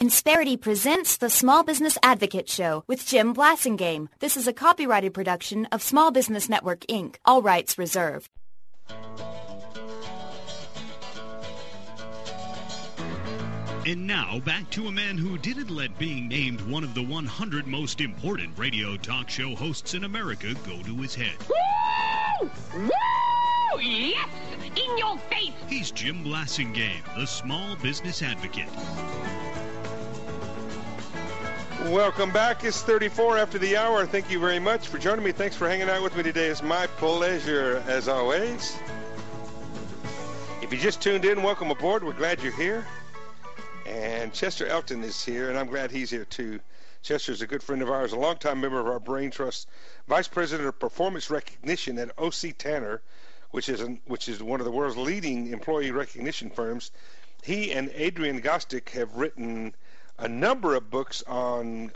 Insperity presents the Small Business Advocate Show with Jim Blasingame. This is a copyrighted production of Small Business Network, Inc. All rights reserved. And now, back to a man who didn't let being named one of the 100 most important radio talk show hosts in America go to his head. Woo! Woo! Yes! In your face! He's Jim Blasingame, the Small Business Advocate. Welcome back. It's 34 after the hour. Thank you very much for joining me. Thanks for hanging out with me today. It's my pleasure, as always. If you just tuned in, welcome aboard. We're glad you're here. And Chester Elton is here, and I'm glad he's here, too. Chester is a good friend of ours, a longtime member of our Brain Trust, Vice President of Performance Recognition at O.C. Tanner, which is one of the world's leading employee recognition firms. He and Adrian Gostick have written a number of books on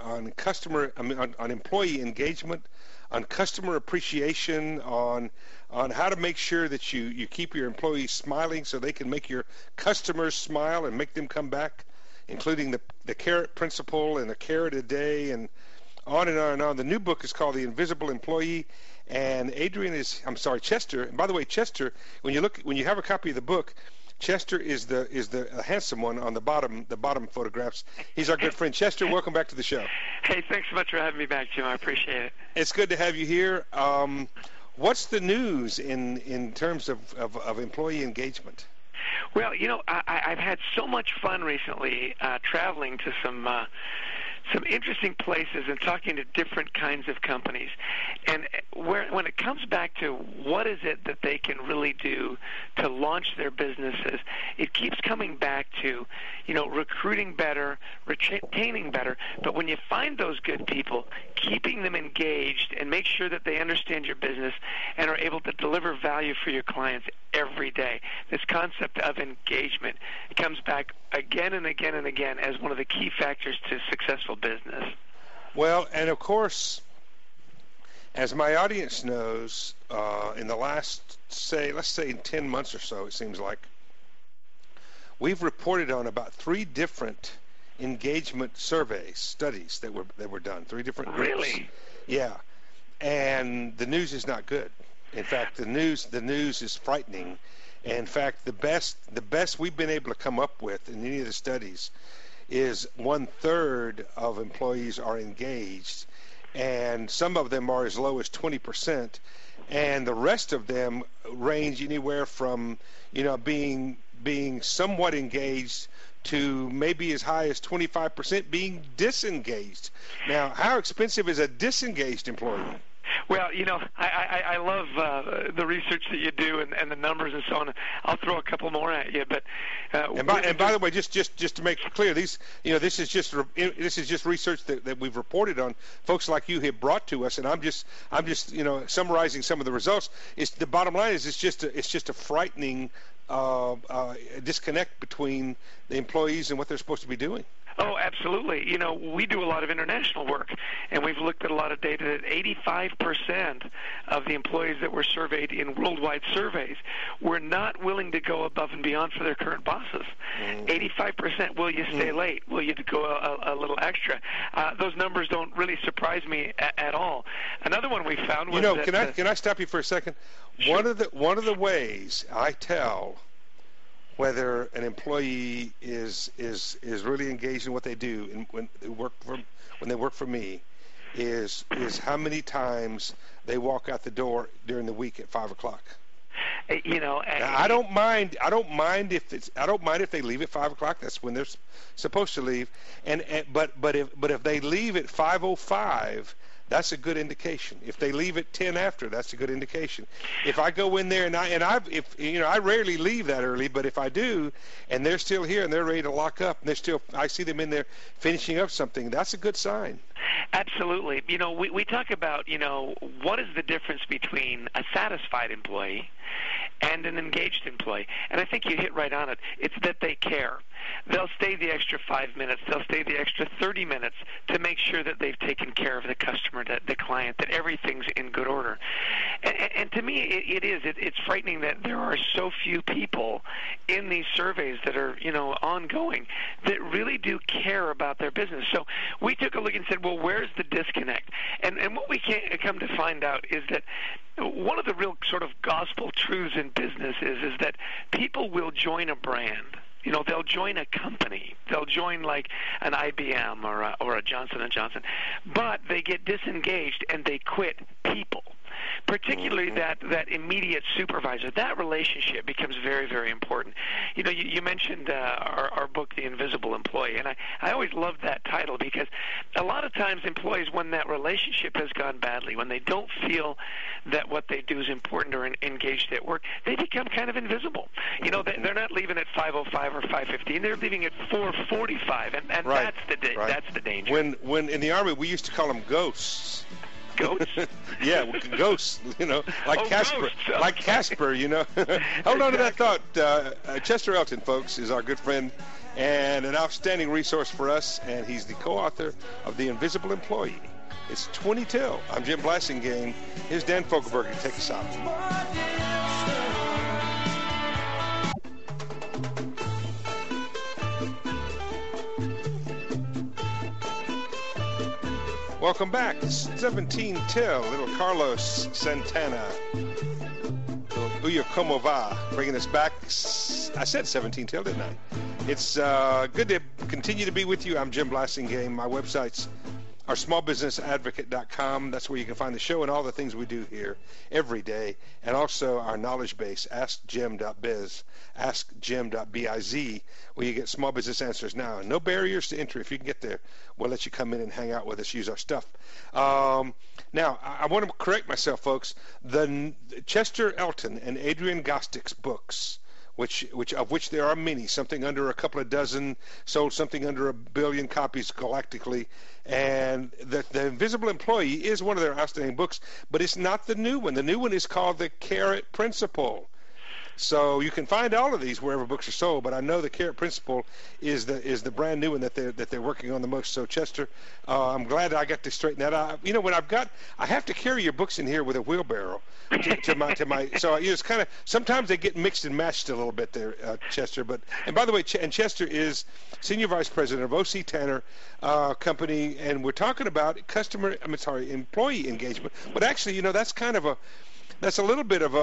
employee engagement, on customer appreciation, on how to make sure that you keep your employees smiling so they can make your customers smile and make them come back, including the carrot principle and a carrot a day and on and on and on. The new book is called The Invisible Employee, and Chester. And by the way, Chester, when you have a copy of the book, Chester is the handsome one on the bottom photographs. He's our good friend. Chester, welcome back to the show. Hey, thanks so much for having me back, Jim. I appreciate it. It's good to have you here. What's the news in terms of employee engagement? Well, I've had so much fun recently traveling to some interesting places and talking to different kinds of companies. And when it comes back to what is it that they can really do to launch their businesses, it keeps coming back to, recruiting better, retaining better. But when you find those good people, keeping them engaged and make sure that they understand your business and are able to deliver value for your clients every day. This concept of engagement, it comes back again and again and again as one of the key factors to successful business. Well, and of course, as my audience knows, in the last, let's say 10 months or so, it seems like, we've reported on about 3 different engagement studies that were done, 3 different groups. Really? Yeah. And the news is not good. In fact, the news is frightening. And in fact, the best we've been able to come up with in any of the studies is 1/3 of employees are engaged, and some of them are as low as 20%, and the rest of them range anywhere from being somewhat engaged to maybe as high as 25% being disengaged. Now, how expensive is a disengaged employee? Well, I love the research that you do and the numbers and so on. I'll throw a couple more at you, but and by the way, just to make it clear, this is just research that we've reported on. Folks like you have brought to us, and I'm just summarizing some of the results. The bottom line is it's just a frightening disconnect between the employees and what they're supposed to be doing. Oh, absolutely. We do a lot of international work, and we've looked at a lot of data that 85% of the employees that were surveyed in worldwide surveys were not willing to go above and beyond for their current bosses. 85%, will you stay late? Will you go a little extra? Those numbers don't really surprise me at all. Another one we found was can I stop you for a second? Sure. One of the ways I tell whether an employee is really engaged in what they do and when they work for me is how many times they walk out the door during the week at 5 o'clock. Now, I don't mind if they leave at 5 o'clock. That's when they're supposed to leave. But if they leave at 5:05, that's a good indication. If they leave at 10 after, that's a good indication. If I go in there I rarely leave that early, but if I do, and they're still here and they're ready to lock up, and I see them in there finishing up something, that's a good sign. Absolutely. We talk about, what is the difference between a satisfied employee and an engaged employee? And I think you hit right on it. It's that they care. they'll stay the extra 5 minutes, they'll stay the extra 30 minutes to make sure that they've taken care of the customer, the client, that everything's in good order. And to me, it's frightening that there are so few people in these surveys that are, ongoing, that really do care about their business. So we took a look and said, well, where's the disconnect? And what we come to find out is that one of the real sort of gospel truths in business is that people will join a brand. They'll join a company. They'll join like an IBM or a Johnson & Johnson, but they get disengaged and they quit people. Particularly that immediate supervisor. That relationship becomes very, very important. You mentioned our book, The Invisible Employee, and I always loved that title because a lot of times employees, when that relationship has gone badly, when they don't feel that what they do is important or engaged at work, they become kind of invisible. They're not leaving at 5:05 or 5:15. They're leaving at 4:45, and right. That's the danger. When in the Army, we used to call them ghosts. Goats? Yeah, ghosts, like Casper. Ghosts, okay. Like Casper, Hold on to that thought. Chester Elton, folks, is our good friend and an outstanding resource for us, and he's the co-author of The Invisible Employee. It's 20 I'm Jim Blasingame. Here's Dan Fogelberg to take us out. Welcome back. 17 till, little Carlos Santana. Little Uya Como Va, bringing us back. I said 17 till, didn't I? It's good to continue to be with you. I'm Jim Blasingame. My website's our smallbusinessadvocate.com. That's where you can find the show and all the things we do here every day. And also our knowledge base, askjim.biz, askjim.biz, where you get small business answers now. No barriers to entry. If you can get there, we'll let you come in and hang out with us, use our stuff. Now, I want to correct myself, folks. The Chester Elton and Adrian Gostick's books, of which there are many, something under a couple of dozen, sold something under 1 billion copies galactically. And the Invisible Employee is one of their outstanding books, but it's not the new one. The new one is called The Carrot Principle. So you can find all of these wherever books are sold, but I know The Carrot Principle is the brand new one that they're working on the most. So Chester, I'm glad I got to straighten that out. I have to carry your books in here with a wheelbarrow to my. So it's kind of sometimes they get mixed and matched a little bit there, Chester. And by the way, Chester is Senior Vice President of O.C. Tanner Company, and we're talking about employee engagement. But actually, that's kind of that's a little bit of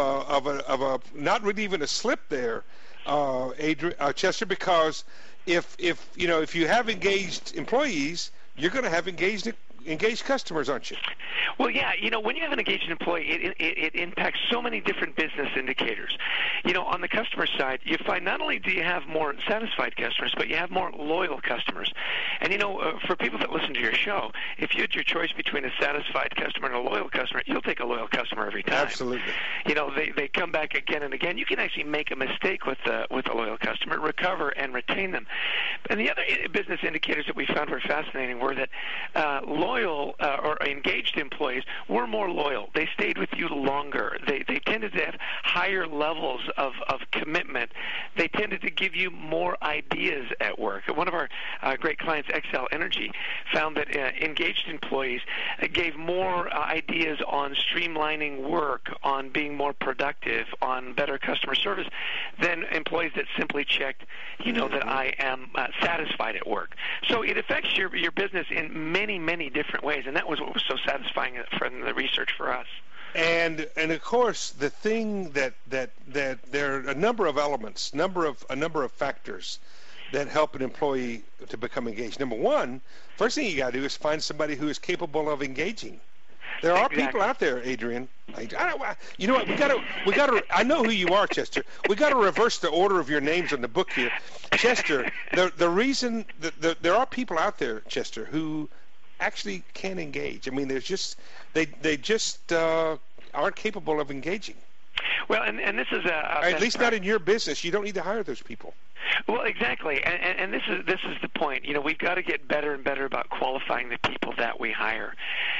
a not really even a slip there, Chester, because if you have engaged employees, you're going to have engaged customers, aren't you? Well, yeah. When you have an engaged employee, it impacts so many different business indicators. On the customer side, you find not only do you have more satisfied customers, but you have more loyal customers. And, for people that listen to your show, if you had your choice between a satisfied customer and a loyal customer, you'll take a loyal customer every time. Absolutely. They come back again and again. You can actually make a mistake with a loyal customer, recover and retain them. And the other business indicators that we found were fascinating were that loyal or engaged employees were more loyal. They stayed with you longer. They tended to have higher levels of commitment. They tended to give you more ideas at work. One of our great clients, Xcel Energy, found that engaged employees gave more ideas on streamlining work, on being more productive, on better customer service than employees that simply checked, that I am satisfied at work. So it affects your business in many, many different ways, and that was what was so satisfying from the research for us. And of course, the thing that there are a number of elements, a number of factors that help an employee to become engaged. Number one, first thing you got to do is find somebody who is capable of engaging. There are people out there, Adrian. You know what? We got to. I know who you are, Chester. We got to reverse the order of your names on the book here, Chester. The reason that there are people out there, Chester, who actually can engage. I mean, there's just they just aren't capable of engaging. Well, and this is at least not in your business. You don't need to hire those people. Well, exactly, and this is the point. We've got to get better and better about qualifying the people that we hire.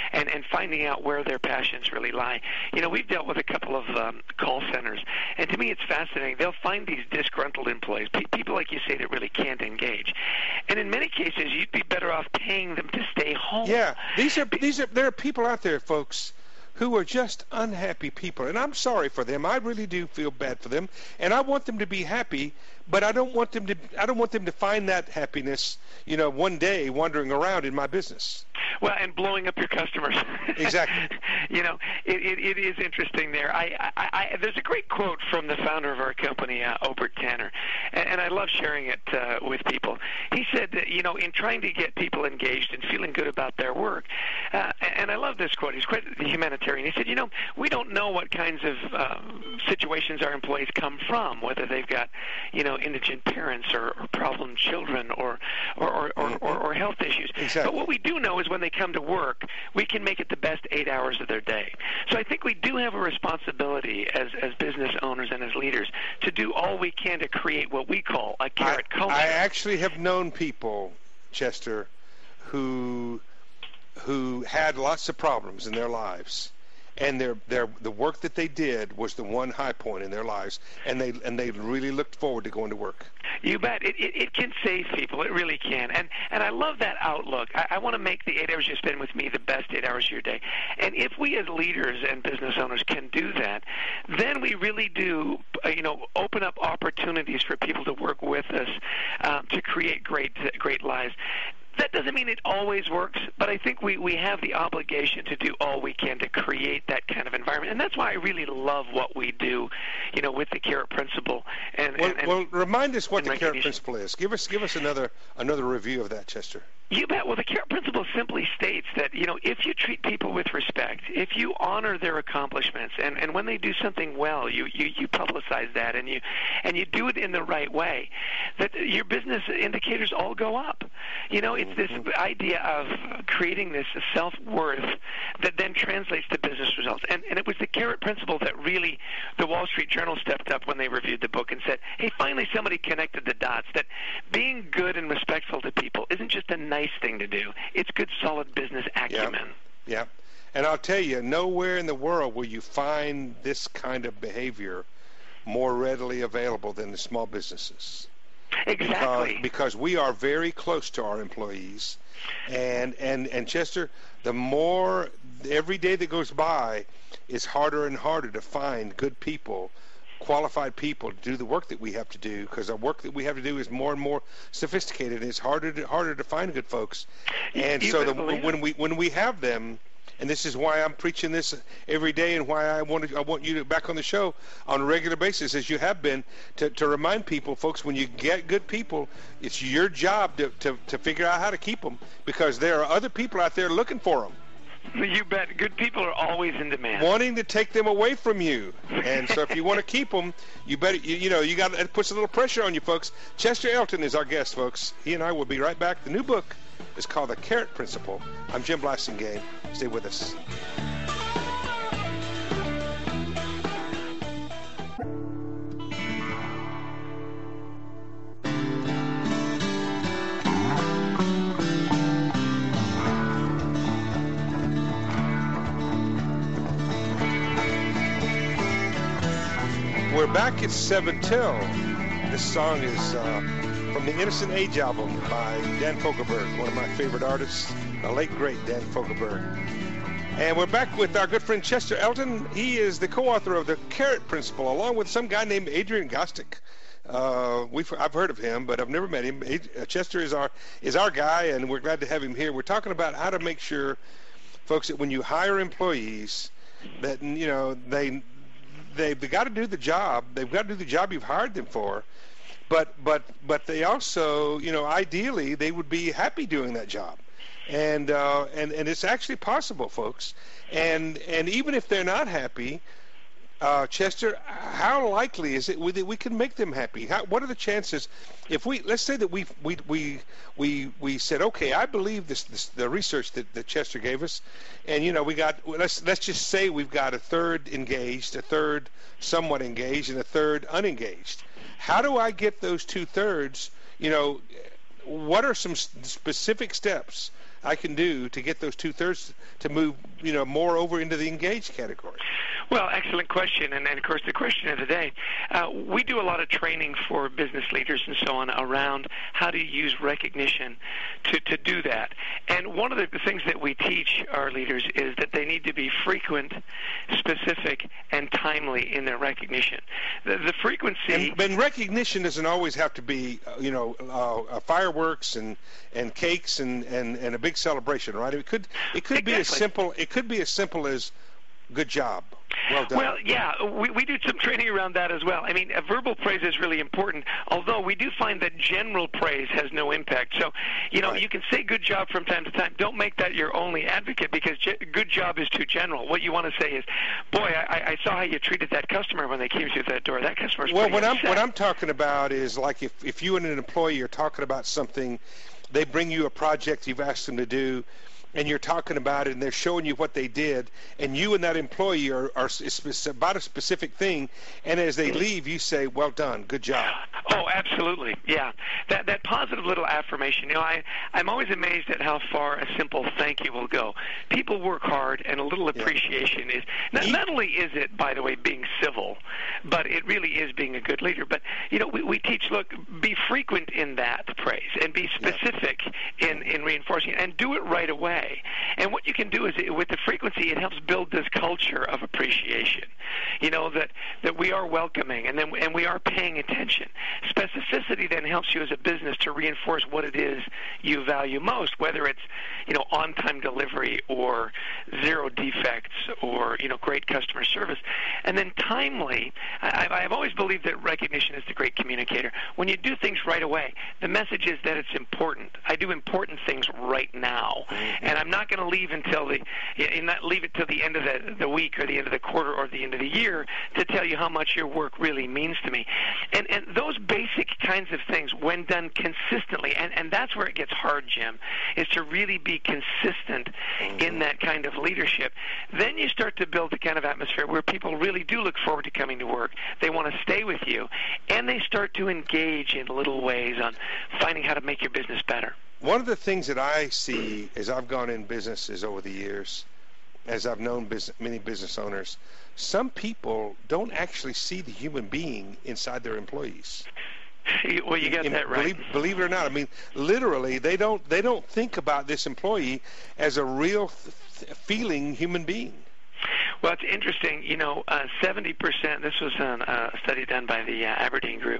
and finding out where their passions really lie. You know, we've dealt with a couple of call centers, and to me it's fascinating. They'll find these disgruntled employees, people like you say that really can't engage, and in many cases you'd be better off paying them to stay home. Yeah, there are people out there, folks, who are just unhappy people, and I'm sorry for them. I really do feel bad for them, and I want them to be happy, but I don't want them to find that happiness, you know, one day wandering around in my business. Well, and blowing up your customers. Exactly. You know, it is interesting there. There's a great quote from the founder of our company, Obert Tanner, and I love sharing it with people. He said that, you know, in trying to get people engaged and feeling good about their work, and I love this quote. He's quite the humanitarian. He said, you know, we don't know what kinds of situations our employees come from, whether they've got, you know, indigent parents or problem children or health issues. Exactly. But what we do know is when they come to work, we can make it the best 8 hours of their day. So I think we do have a responsibility as business owners and as leaders to do all we can to create what we call a carrot culture. I actually have known people, Chester, who had lots of problems in their lives, and the work that they did was the one high point in their lives, and they really looked forward to going to work. You bet. It can save people. It really can. And I love that outlook. I want to make the 8 hours you spend with me the best 8 hours of your day. And if we as leaders and business owners can do that, then we really do, you know, open up opportunities for people to work with us to create great lives. That doesn't mean it always works, but I think we have the obligation to do all we can to create that kind of environment. And that's why I really love what we do, you know, with the Carrot Principle. Well, remind us what the Carrot Principle is. Give us another review of that, Chester. You bet. Well, the Carrot Principle simply states that, you know, if you treat people with respect, if you honor their accomplishments, and when they do something well, you publicize that, and you do it in the right way, that your business indicators all go up. You know, it's this idea of creating this self-worth that then translates to business results. And it was the Carrot Principle that really the Wall Street Journal stepped up when they reviewed the book and said, hey, finally somebody connected the dots, that being good and respectful to people isn't just a nice thing to do. It's good, solid business acumen. Yeah. And I'll tell you, nowhere in the world will you find this kind of behavior more readily available than the small businesses. Exactly. Because we are very close to our employees. And Chester, the more every day that goes by, it's harder and harder to find good people, qualified people to do the work that we have to do, because our work that we have to do is more and more sophisticated, and it's harder to find good folks. And so when we have them, and this is why I'm preaching this every day, and why I want you to back on the show on a regular basis, as you have been, to remind people, folks, when you get good people, it's your job to figure out how to keep them, because there are other people out there looking for them. You bet. Good people are always in demand, wanting to take them away from you. And so if you want to keep them, you better, you got to put a little pressure on you, folks. Chester Elton is our guest, folks. He and I will be right back. The new book is called The Carrot Principle. I'm Jim Blasingame. Stay with us. We're back at 7 Till. This song is from the Innocent Age album by Dan Fogelberg, one of my favorite artists, the late, great Dan Fogelberg. And we're back with our good friend Chester Elton. He is the co-author of The Carrot Principle, along with some guy named Adrian Gostick. I've heard of him, but I've never met him. Chester is our guy, and we're glad to have him here. We're talking about how to make sure, folks, that when you hire employees, that they've got to do the job. They've got to do the job you've hired them for, but they also, ideally, they would be happy doing that job, and it's actually possible, folks. And even if they're not happy, Chester, how likely is it that we can make them happy? What are the chances? If let's say that we said, okay, I believe the research that Chester gave us, and let's just say we've got a third engaged, a third somewhat engaged, and a third unengaged. How do I get those 2/3? What are some specific steps I can do to get those 2/3 to move, more over into the engaged category? Well, excellent question, and of course the question of the day. We do a lot of training for business leaders and so on around how to use recognition to do that. And one of the things that we teach our leaders is that they need to be frequent, specific, and timely in their recognition. The frequency... And recognition doesn't always have to be, fireworks and cakes and a big celebration, right? It could Exactly. be as simple as good job. Well done. Well, yeah, we do some training around that as well. I mean, verbal praise is really important, although we do find that general praise has no impact. So, Right. you can say good job from time to time. Don't make that your only advocate, because good job is too general. What you want to say is, boy, I saw how you treated that customer when they came through that door. That customer's Well, pretty upset. what I'm talking about is like if you and an employee are talking about something, they bring you a project you've asked them to do, and you're talking about it, and they're showing you what they did, and you and that employee are about a specific thing, and as they leave, you say, well done, good job. Oh, absolutely, yeah. That positive little affirmation. I'm always amazed at how far a simple thank you will go. People work hard, and a little appreciation is not only is it, by the way, being civil, but it really is being a good leader. But we teach, look, be frequent in that praise, and be specific in reinforcing it, and do it right away. And what you can do is, with the frequency, it helps build this culture of appreciation. That we are welcoming, and we are paying attention. Specificity then helps you as a business to reinforce what it is you value most, whether it's on-time delivery or zero defects or great customer service. And then timely, I've always believed that recognition is the great communicator. When you do things right away, the message is that it's important. I do important things right now, and I'm not going to leave it till the end of the week or the end of the quarter or the end of the year to tell you how much your work really means to me. And those basic kinds of things, when done consistently, and that's where it gets hard, Jim, is to really be consistent in that kind of leadership. Then you start to build the kind of atmosphere where people really do look forward to coming to work. They want to stay with you, and they start to engage in little ways on finding how to make your business better. One of the things that I see as I've gone in businesses over the years, as I've known many business owners, some people don't actually see the human being inside their employees. Well, you got that right. Believe it or not, I mean, literally, they don't think about this employee as a real feeling human being. Well, it's interesting. 70%, this was a study done by the Aberdeen Group,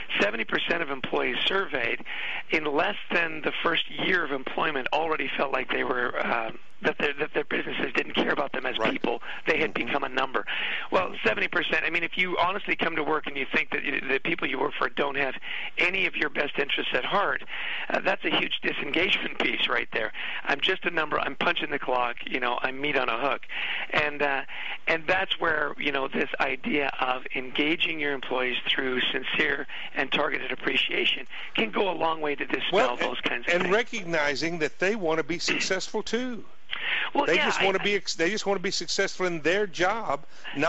70% of employees surveyed in less than the first year of employment already felt like they were that their businesses didn't care about them as people. They had become a number. Well, 70%, I mean, if you honestly come to work and you think that the people you work for don't have any of your best interests at heart, that's a huge disengagement piece right there. I'm just a number. I'm punching the clock. I'm meat on a hook. And that's where, this idea of engaging your employees through sincere and targeted appreciation can go a long way to dispel those kinds of things. And recognizing that they want to be successful too. Well, they just want to be successful in their job,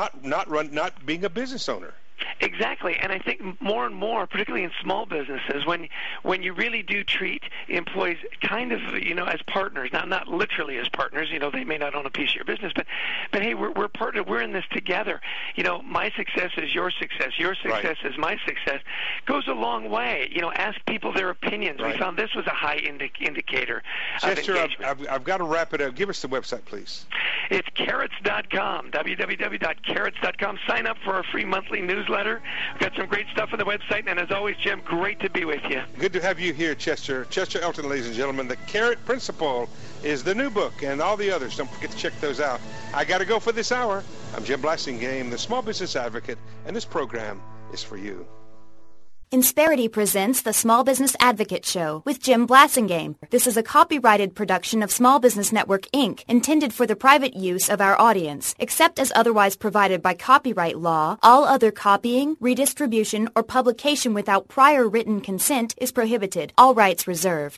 not being a business owner. Exactly, and I think more and more, particularly in small businesses, when you really do treat employees kind of, as partners, not literally as partners, they may not own a piece of your business, but hey, we're partners, we're in this together. My success is your success Right. is my success, goes a long way. Ask people their opinions. Right. We found this was a high indicator Chester, of engagement. I've got to wrap it up. Give us the website, please. It's carrots.com, www.carrots.com. Sign up for our free monthly newsletter. We've got some great stuff on the website, and as always, Jim, great to be with you. Good to have you here, Chester. Chester Elton, ladies and gentlemen. The Carrot Principle is the new book, and all the others. Don't forget to check those out. I got to go for this hour. I'm Jim Blasingame, the Small Business Advocate, and this program is for you. Insperity presents the Small Business Advocate Show with Jim Blasingame. This is a copyrighted production of Small Business Network, Inc., intended for the private use of our audience. Except as otherwise provided by copyright law, all other copying, redistribution, or publication without prior written consent is prohibited. All rights reserved.